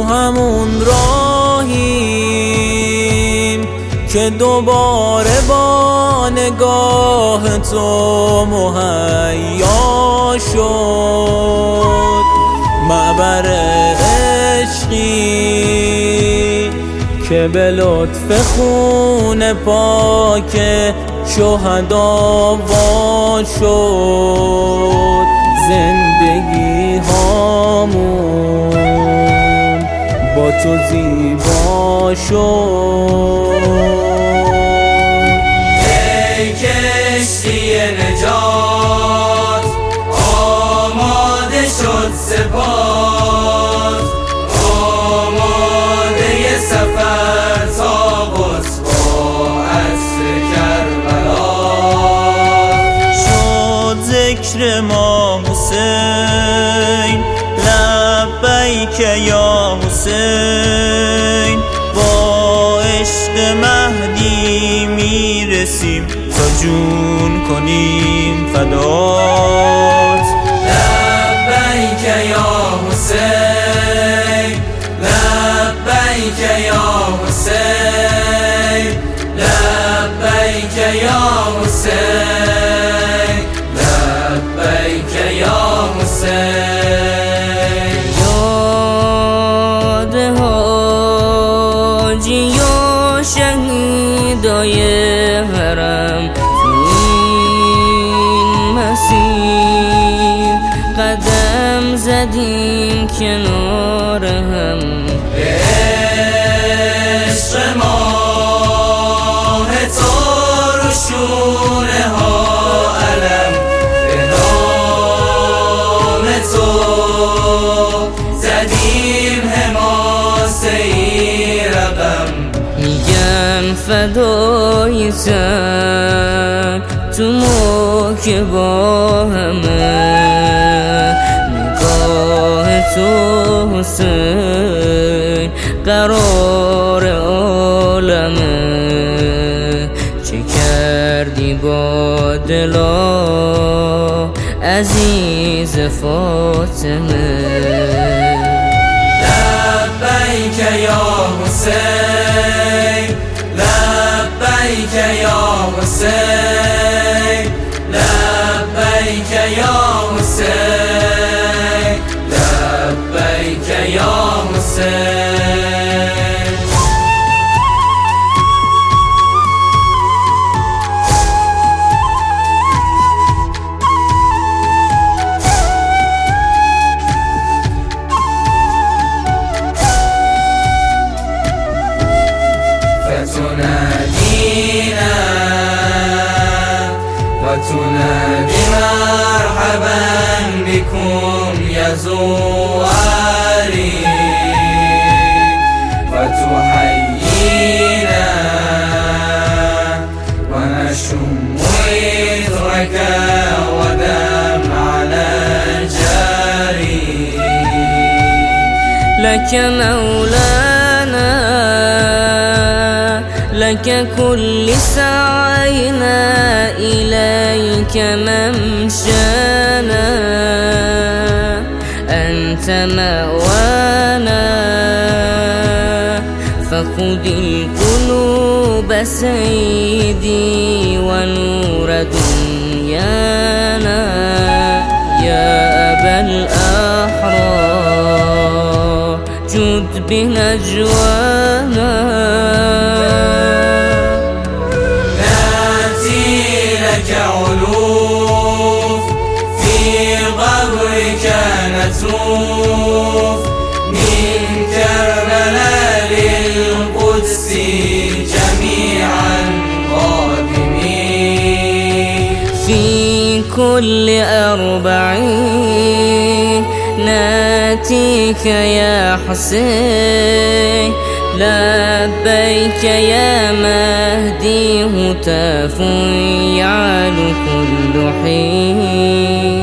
همون راهیم که دوباره با نگاه تو مهیا شد. معبر عشقی که به لطف خون پاک شهدا وا شد. زندگی هامون با تو زیبا شد. ای کشتی نجات آماده شد سپاس، آماده سفر تا قدس با عصر کربلا. شد ذکر ما حسین، لبیک یا حسین. با عشق مهدی میرسیم تا جون کنیم فدات. لبیک یا حسین، لبیک یا حسین، لبیک یا حسین، لبیک یا حسین. یاد حاجی و شهیدای حرم این مسیر قدم زدیم کنار هم. به عشق ماه تو رو شونه ها علم، به نام تو زدیم حماسه ای رقم. میگن فدای سر تو ما که با همه، نگاه تو حسین قرار عالمه. چه کردی با دلا عزیز فاطمه. لبیک یا حسین، لبیک یا حسین، لبیک یا حسین، لبیک یا حسین. فتنادينا وتنادي مرحبا بكم يا زواري، وتحيينا ونشم إثرك ودمعنا جاري. لك مولانا لك كل سعينا إليك ممشانا، أنت مأوانا فخذ القلوب سيدي ونور دنيانا. يا أبا الأحرار جد بنجوانا. علوف في قبرك نتوف، من كربلاء للقدس جميعا قادمين. في كل 40 ناتيك يا حسين، لبيك يا مهدي هتاف يعلو كل حين.